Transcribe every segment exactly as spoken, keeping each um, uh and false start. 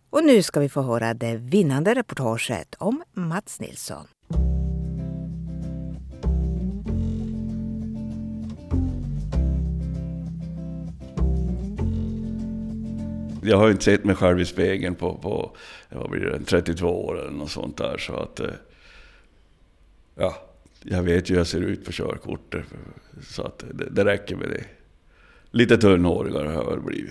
Och nu ska vi få höra det vinnande reportaget om Mats Nilsson. Jag har inte sett mig själv i spegeln på, på vad blir det, trettiotvå år eller något sånt där. Så att, ja, jag vet ju hur jag ser ut på körkortet. Så att det, det räcker med det. Lite tunnhårigare har jag blivit.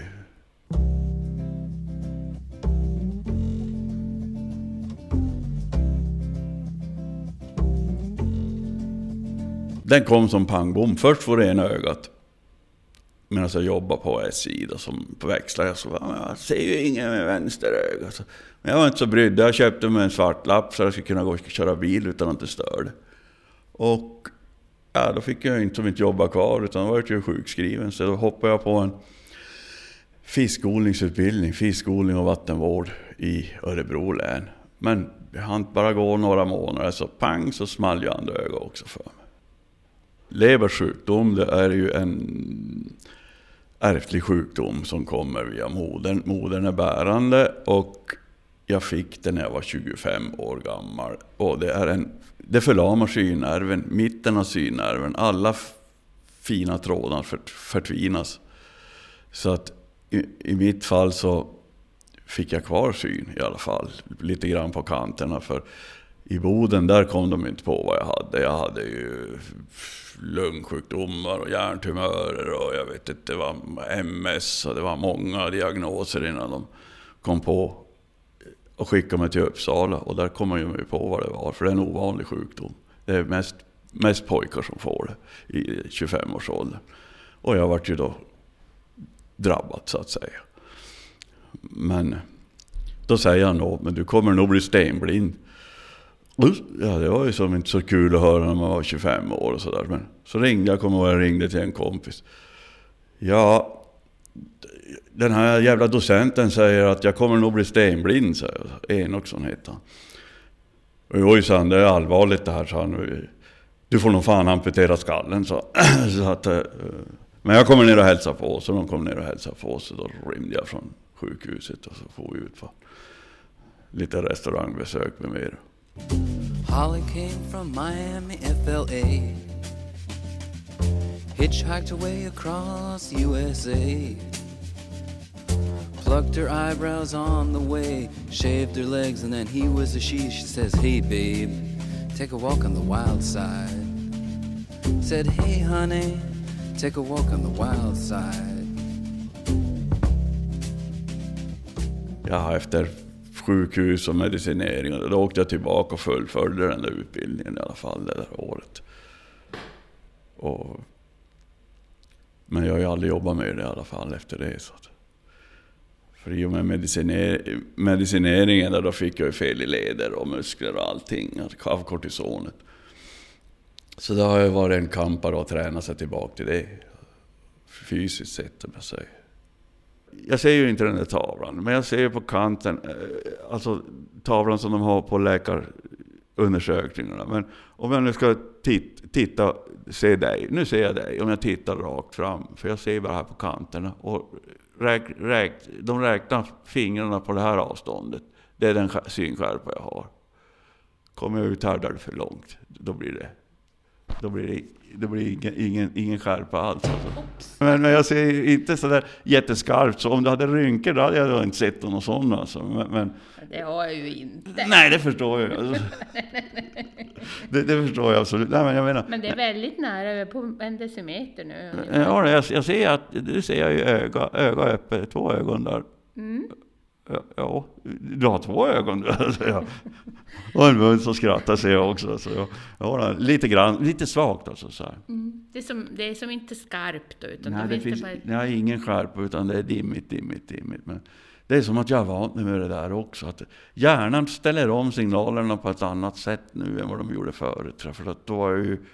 Den kom som pangbom. Först var det ena ögat. Medan jag jobbade på S J då, som på växlar. Så jag ser ju ingen med vänster öga. Så, men jag var inte så brydd. Jag köpte mig en svart lapp så jag skulle kunna gå och köra bil utan att det störde. Och ja, då fick jag inte som inte jobba kvar utan då var jag ju sjukskriven. Så då hoppade jag på en fiskodlingsutbildning, fiskodling och vattenvård i Örebro län. Men jag hann bara gå några månader så pang så small jag andra öga också för mig. Leversjukdom, det är ju en ärftlig sjukdom som kommer via modern. Modern är bärande och jag fick den när jag var tjugofem år gammal. Och det är en, det förlamar synnerven, mitten av synnerven. Alla f- fina trådar för, förtvinas. Så att i, i mitt fall så fick jag kvar syn i alla fall. Lite grann på kanterna för i Boden där kom de inte på vad jag hade. Jag hade ju lungsjukdomar och hjärntumörer och jag vet inte, det var M S och det var många diagnoser innan de kom på och skickade mig till Uppsala och där kom man ju på vad det var för det är en ovanlig sjukdom. Det är mest, mest pojkar som får det i tjugofem års ålder. Och jag var ju då drabbad så att säga. Men då säger han då, men du kommer nog bli stenblind. Ja, det var ju som inte så kul att höra när man var tjugofem år och sådär. Men så ringde jag, kommer och jag ringde till en kompis. Ja, den här jävla docenten säger att jag kommer nog bli stenblind, säger jag. Enoksson heter han. Och oj, sa han, det är allvarligt det här, sa han. Du får nog fan amputera skallen, så, så att, men jag kommer ner och hälsa på, så de kom ner och hälsa på, så då rymde jag från sjukhuset och så får vi ut på lite restaurangbesök med mer. Holly came from Miami, F L A, hitchhiked away across U S A, plucked her eyebrows on the way, shaved her legs, and then he was a she. She says, hey babe, take a walk on the wild side. Said, hey honey, take a walk on the wild side. Ja, efter sjukhus och medicinering. Då åkte jag tillbaka och fullföljde den där utbildningen i alla fall det där året. Och, men jag har ju aldrig jobbat med det i alla fall efter det. Så att, för i och med mediciner, medicineringen där då fick jag ju fel i leder och muskler och allting av kortisonet. Så det har ju varit en kamp att träna sig tillbaka till det. Fysiskt sett om jag säger. Jag ser ju inte den där tavlan, men jag ser ju på kanten, alltså tavlan som de har på läkarundersökningarna. Men om jag nu ska titta, titta, se dig, nu ser jag dig, om jag tittar rakt fram, för jag ser bara här på kanterna. Och räk, räk, de räknar fingrarna på det här avståndet, det är den synskärpa jag har. Kommer jag ut här där det för långt, då blir det, då blir det Det blir ingen, ingen, ingen skärpa alls. Alltså. Men, men jag ser inte så där jätteskarpt. Så om du hade rynkor då hade jag inte sett någon sån. Alltså. Men, men, det har jag ju inte. Nej, det förstår jag. Alltså. det, det förstår jag absolut. Nej, men, jag menar, men det är väldigt nära, på en decimeter nu. Ja, jag, jag ser att du ser jag ju öga, öga öppet, två ögon där. Mm. Ja, ja, du har två ögon. Ja. Och en mun som skrattar ser jag också. Så jag, ja, lite grann, lite svagt alltså, så här. Mm. Det, är som, det är som inte skarpt då, utan nej, det det finns, bara... nej, ingen skärpa utan det är dimmigt, dimmigt, dimmigt. Men det är som att jag har vant mig med det där också. Att hjärnan ställer om signalerna på ett annat sätt nu än vad de gjorde förut. För att då var jag ju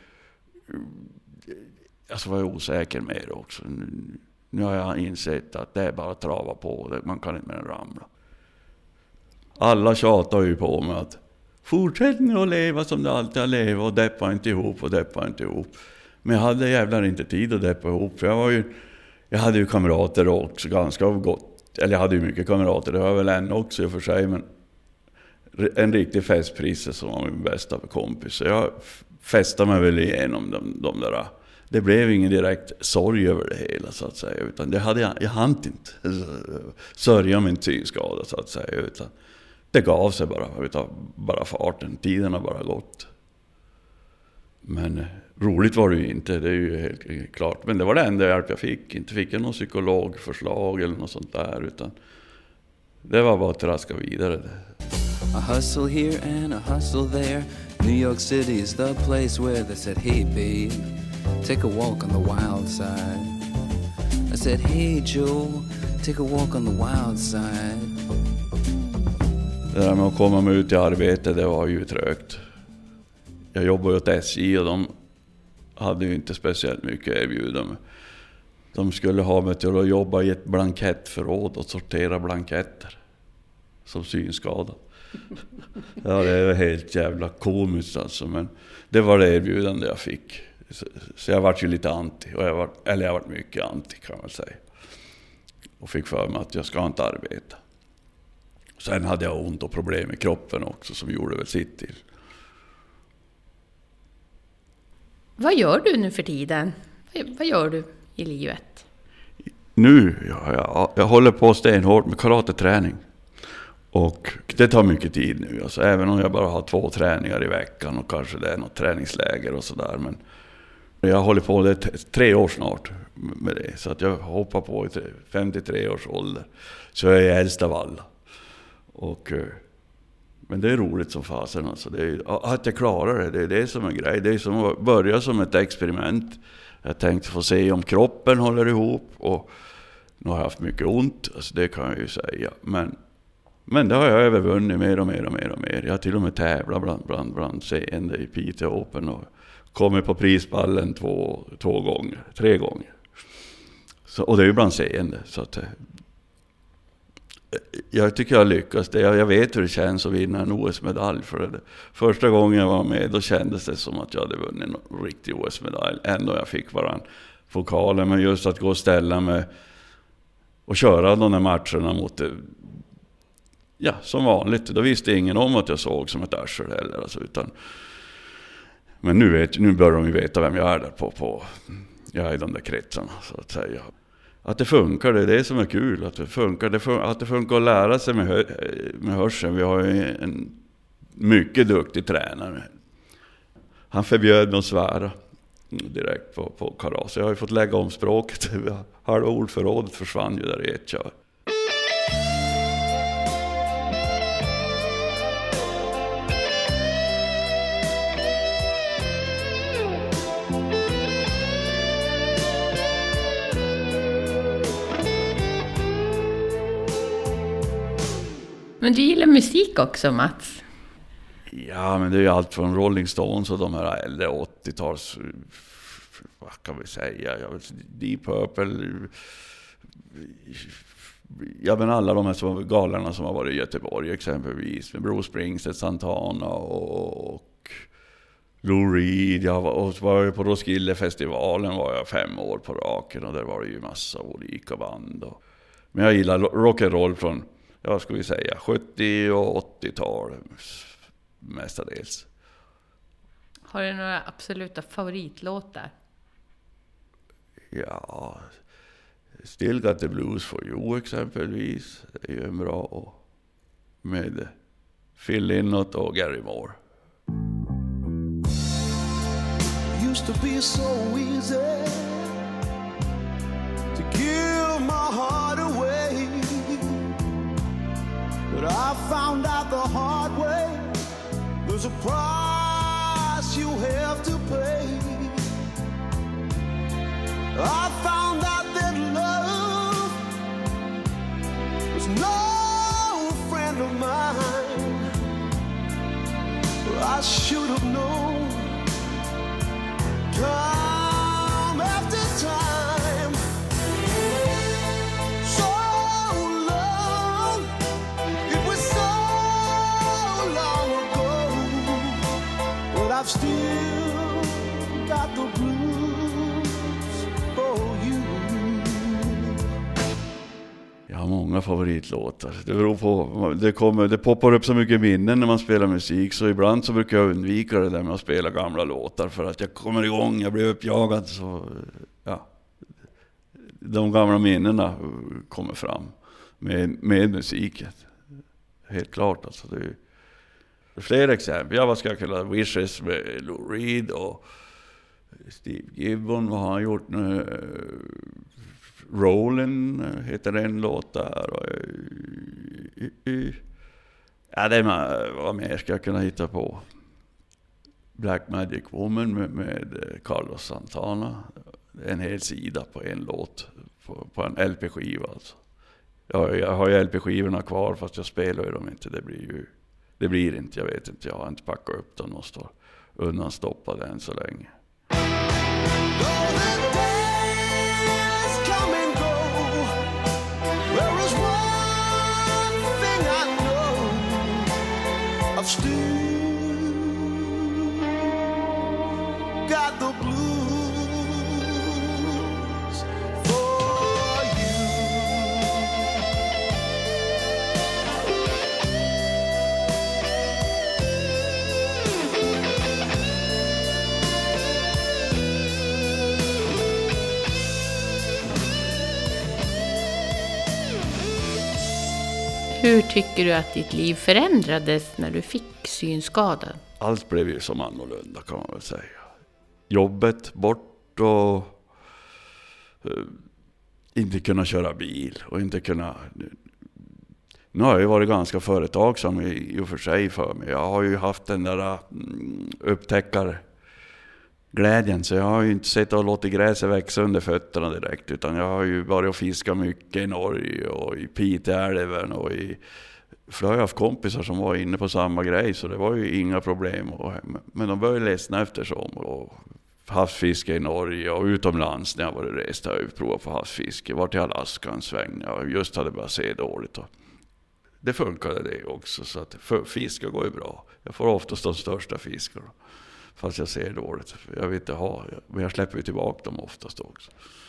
alltså var jag osäker med det också. Nu, nu har jag insett att det är bara att trava på. Man kan inte mer ramla. Alla tjatar ju på mig att fortsätt nu att leva som du alltid har levat och deppa inte ihop och deppa inte ihop. Men jag hade jävlar inte tid att deppa ihop. För jag, var ju, jag hade ju kamrater också ganska gott eller jag hade ju mycket kamrater, det har jag väl än också i och för sig, men en riktig festprisse som var min bästa kompis. Så jag festade mig väl igenom de, de där. Det blev ingen direkt sorg över det hela så att säga, utan det hade jag, jag hann inte sörja min synskada så att säga, utan det gav sig bara utav bara farten, tiden har bara gått. Men roligt var det ju inte, det är ju helt klart, men det var det enda hjälp jag fick. Inte fick jag någon psykologförslag eller något sånt där, utan det var bara att traska vidare. A hustle here and a hustle there. New York City is the place where they said, hey babe, take a walk on the wild side. I said, hey Joe, take a walk on the wild side. Det där med att komma med ut i arbete, det var ju trögt. Jag jobbade åt S J och de hade ju inte speciellt mycket erbjuda mig. De skulle ha mig till att jobba i ett blankettförråd och sortera blanketter som synskadad. Ja, det är helt jävla komiskt alltså, men det var det erbjudande jag fick. Så, så jag var ju lite anti, och jag var, eller jag var mycket anti kan man säga. Och fick för mig att jag ska inte arbeta. Sen hade jag ont och problem i kroppen också som gjorde väl sitt till. Vad gör du nu för tiden? Vad gör du i livet? Nu, ja, jag, jag håller på stenhårt med karateträning. Och det tar mycket tid nu. Alltså, även om jag bara har två träningar i veckan och kanske det är något träningsläger och sådär. Men jag håller på det t- tre år snart med det. Så att jag hoppar på i femtiotre års ålder. Så jag är äldst av alla. Och, men det är roligt som fasen. Alltså. Det är, att jag klarar det, det är det som är grej. Det är som att börja som ett experiment. Jag tänkte få se om kroppen håller ihop. Och nu har jag haft mycket ont, alltså det kan jag ju säga. Men, men det har jag övervunnit mer och mer och mer och mer. Jag har till och med tävlat bland, bland, bland seende i Piteå Open och kommit på prisballen två, två gånger, tre gånger. Så, och det är ju bland seende. Så att, jag tycker jag lyckas. Det, jag, jag vet hur det känns att vinna en O S-medalj. För det. Första gången jag var med, då kändes det som att jag hade vunnit en riktig O S-medalj. Ändå jag fick bara en pokalen. Men just att gå och ställa mig och köra de här matcherna mot det, ja, som vanligt. Då visste ingen om att jag såg som ett arsel heller. Alltså, utan, men nu, vet, nu börjar de ju veta vem jag är där på, på jag är i de där kretsarna så att säga. Att det funkar, det är det som är kul. Att det funkar, det fun- att det funkar att lära sig med, hö- med hörseln. Vi har ju en mycket duktig tränare. Han förbjöd mig att svära direkt på, på karas. Jag har ju fått lägga om språket. Halva ordförrådet försvann ju där i ett kör. Men du gillar musik också, Mats? Ja, men det är ju allt från Rolling Stones och de här äldre åttio-tals, vad kan vi säga, jag vet, Deep Purple, ja men alla de här som, galarna som har varit i Göteborg exempelvis, med Bruce Springsteen, Santana och Lou Reed. Jag var, och var på Roskilde-festivalen var jag fem år på raken och där var det ju massa olika band. Och, men jag gillar rock'n'roll från, ja ska vi säga, sjuttio- och åttio-tal mestadels. Har du några absoluta favoritlåtar? Ja, Still Got the Blues for You exempelvis. Det är ju en bra, och med Phil Lynott och Gary Moore. Used to be so easy to give my heart away, but I found out the hard way there's a price you have to pay. I found out that love was no friend of mine. I should have known time after time. So long, it was so long ago, but I've still got the blues for you. Jag har många favoritlåtar. Det beror på, det, kommer, det poppar upp så mycket minnen när man spelar musik, så ibland så brukar jag undvika det där med att spela gamla låtar för att jag kommer igång, jag blir uppjagad, så ja. De gamla minnena kommer fram med, med musiken. Helt klart alltså. Det är, det är fler exempel. Ja, vad ska jag kalla Wishes med Lou Reed och Steve Gibbon, vad har han gjort nu? Rollin heter en låt där. Och, ja, det är vad mer ska jag kunna hitta på. Black Magic Woman med, med Carlos Santana. En hel sida på en låt på, på en L P-skiva alltså. Jag, jag har ju L P-skivorna kvar fast jag spelar ju dem inte. Det blir ju det blir inte, jag vet inte. Jag har inte packat upp den och står undanstoppad än så länge. Got the blues for you. Hur tycker du att ditt liv förändrades när du fick synskadan? Allt blev ju som annorlunda kan man väl säga. Jobbet bort och uh, inte kunna köra bil och inte kunna... Nu har jag ju varit ganska företagsam i, i och för sig för mig. Jag har ju haft den där um, upptäckarglädjen, så jag har ju inte sett och låtit gräset växa under fötterna direkt, utan jag har ju varit och fiskat mycket i Norge och i Piteälven och i... För jag har haft kompisar som var inne på samma grej, så det var ju inga problem. Och, men de började ledsna eftersom och havsfiske i Norge och utomlands när jag var rest har jag provat på havsfiske. Var till Alaska en sväng. Jag just hade bara se dåligt. Och det funkade det också, så att fiska går ju bra. Jag får oftast de största fiskarna fast jag ser dåligt. Jag vill inte ha, men jag släpper ju tillbaka dem oftast också.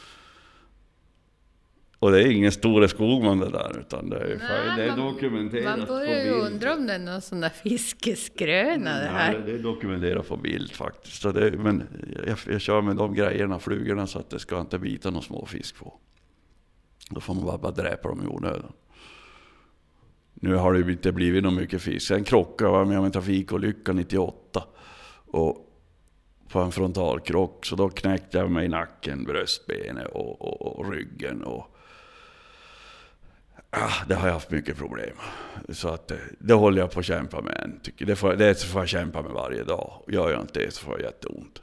Och det är ingen stora Skogman det där, utan det är, Nej, det är dokumenterat. Man börjar ju undra om det är någon sån där fiskeskröna det här. Ja, det är dokumenterat på bild faktiskt. Så det, men jag, jag kör med de grejerna, flugorna, så att det ska inte bita någon små fisk på. Då får man bara, bara dräpa dem i onödan. Nu har det inte blivit någon mycket fisk. Sen krockade jag med en trafikolycka nittioåtta. Och på en frontalkrock, så då knäckte jag mig i nacken, bröstbenet och, och, och ryggen och ah, det har jag haft mycket problem. Så att det, det håller jag på att kämpa med än. Tycker det, får, det får jag kämpa med varje dag. Gör jag inte det så får jag jätteont.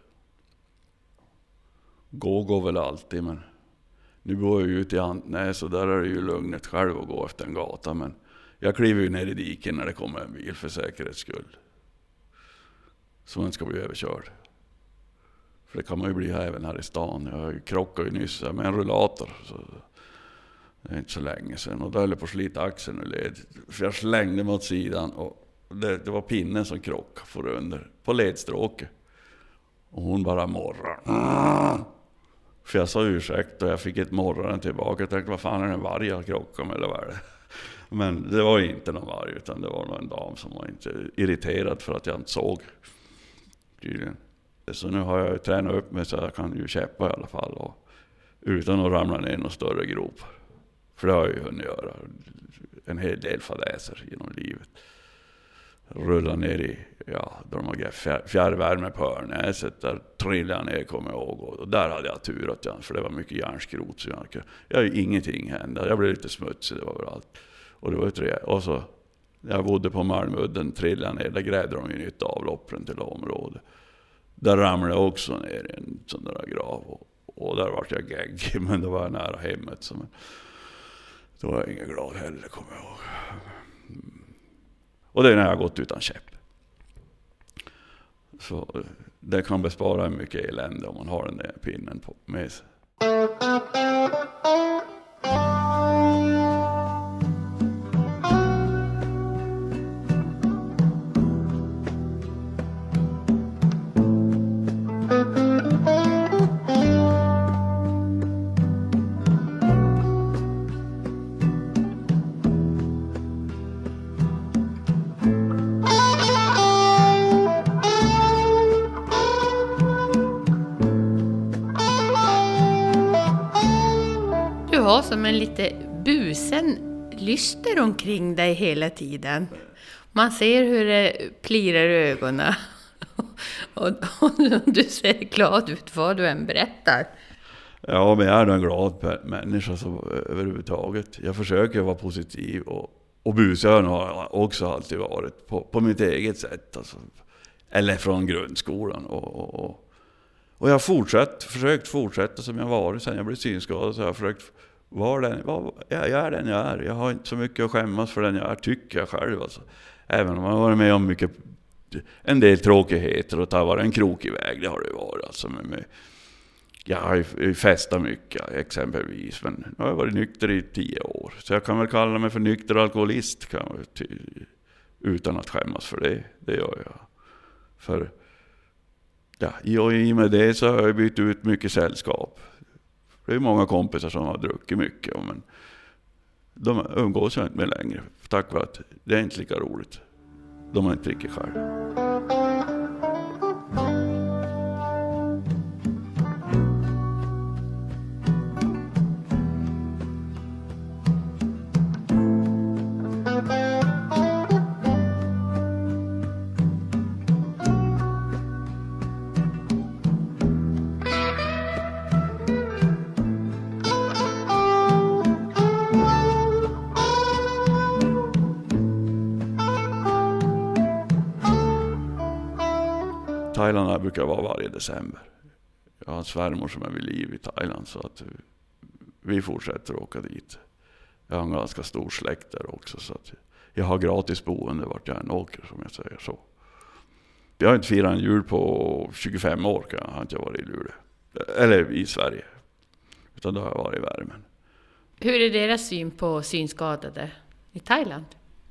Gå går väl alltid, men nu går jag ut i Antnäs och där är det ju lugnet själv att gå efter en gata. Men jag kliver ju ner i diken när det kommer en bil för säkerhets skull. Så man ska bli överkörd. För det kan man ju bli här även här i stan. Jag krockade ju nyss med en rullator. Så det är inte så länge sedan. Och då höll jag på att slita axeln ur led. För jag slängde mig åt sidan. Och det, det var pinnen som krockade för under. På ledstråket. Och hon bara morrar. Mm. För jag sa ursäkt och jag fick ett morraren tillbaka. Jag tänkte, vad fan är det en varg jag krockade med eller vad är det? Men det var inte någon varg, utan det var en dam som var inte irriterad för att jag inte såg. Tydligen. Så nu har jag tränat upp mig så jag kan ju käppa i alla fall. Och, utan att ramla ner i någon större grop. För det har jag ju hunnit göra. En hel del fadäser genom livet. Rulla ner i, ja, de har fjär, fjärrvärme på Örnäset. Där trillade jag ner, kommer jag ihåg. Och där hade jag tur att jag, för det var mycket järnskrot. Så jag, jag ingenting hände. Jag blev lite smutsig, det var överallt. Och det var ju tre. Och så, jag bodde på Malmudden, trillade ner. Där grävde de ju nytt avloppen till området. Där ramlade jag också ner i en sån där grav. Och, och där var jag gegg, men det var nära hemmet. Så, men, då var jag ingen glad heller, kommer jag ihåg. Och det är när jag har gått utan käpp. Så det kan bespara mycket elände om man har den där pinnen på med sig. har som en lite busen lyster omkring dig hela tiden. Man ser hur det plirar i ögonen. Och, och du ser glad ut vad du än berättar. Ja, men jag är en glad människa så, överhuvudtaget. Jag försöker vara positiv och, och busön har jag också alltid varit på, på mitt eget sätt. Alltså. Eller från grundskolan. Och, och, och, och jag har fortsatt, försökt fortsätta som jag varit sen jag blev synskadad. Så jag har försökt vara den, var, jag är den jag är. Jag har inte så mycket att skämmas för den jag är, tycker jag själv. Alltså. Även om jag har varit med om mycket, en del tråkigheter och ta vara en krokig väg, det har det varit. Alltså med, med, jag har ju festat mycket exempelvis, men nu har jag varit nykter i tio år. Så jag kan väl kalla mig för nykter alkoholist kan jag, ty, utan att skämmas för det. Det gör jag. För ja, i och i med det så har jag bytt ut mycket sällskap. Det är många kompisar som har druckit mycket, men de umgås jag inte med längre. Tack vare att det är inte lika roligt. De har inte drickit själv. Thailand brukar vara varje december. Jag har en svärmor som är vid liv i Thailand så att vi fortsätter att åka dit. Jag har en ganska stor släkt där också så att jag har gratis boende vart jag än åker som jag säger så. Jag har inte firat en jul på tjugofem år kan jag, har inte varit i Luleå. Eller i Sverige. Utan då har jag varit i värmen. Hur är deras syn på synskadade i Thailand?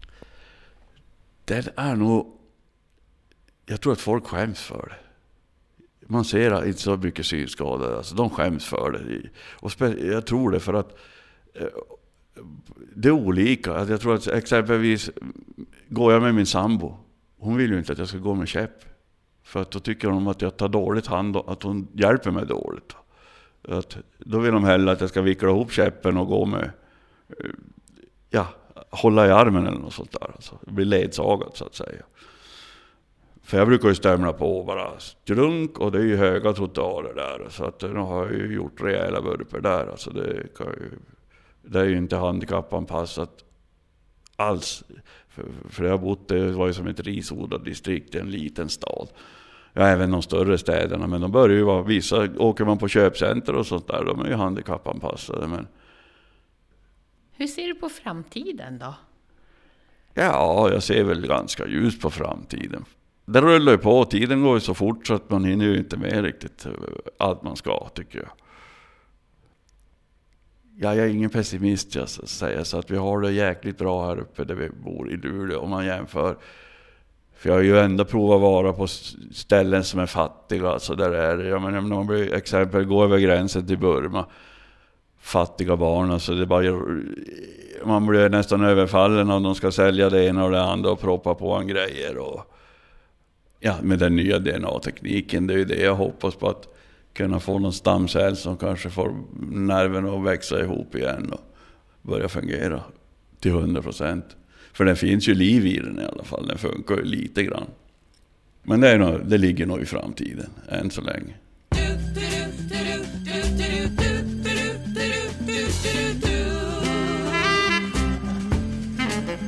Det är nog... Jag tror att folk skäms för det. Man ser inte så mycket synskadade. Alltså de skäms för det. Och spe- jag tror det för att eh, det är olika. Att jag tror att exempelvis går jag med min sambo. Hon vill ju inte att jag ska gå med käpp. För att då tycker hon att jag tar dåligt hand och att hon hjälper mig dåligt. Att, då vill de hellre att jag ska vickla ihop käppen och gå med, eh, ja, hålla i armen eller något sånt där. Alltså, bli ledsagad så att säga. För jag brukar ju stämma på bara strunk och det är ju höga trottoarer där. Så att nu har jag ju gjort rejäla vurper där. Alltså det, kan ju, det är ju inte handikappanpassat alls. För, för jag har bott, det var ju som ett risodlat distrikt i en liten stad. Ja, även de större städerna. Men de börjar ju vara, vissa åker man på köpcenter och sånt där. De är ju handikappanpassade. Men... Hur ser du på framtiden då? Ja, jag ser väl ganska ljus på framtiden. Det rullar ju på, tiden går ju så fort så att man hinner ju inte med riktigt allt man ska, tycker jag. Ja, jag är ingen pessimist, jag säger, så att vi har det jäkligt bra här uppe där vi bor i Luleå om man jämför. För jag har ju ändå provat att vara på ställen som är fattiga, alltså där är det. Jag menar, om man blir exempel går över gränsen till Burma, fattiga barn, alltså det bara, man blir nästan överfallen om de ska sälja det ena och det andra och proppa på en grejer och ja, med den nya D N A-tekniken, det är ju det jag hoppas på, att kunna få någon stamcell som kanske får nerverna att växa ihop igen och börja fungera till hundra procent. För det finns ju liv i den i alla fall, den funkar ju lite grann. Men det, är nog, det ligger nog i framtiden, än så länge.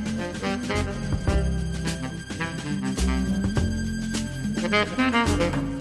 Thank you.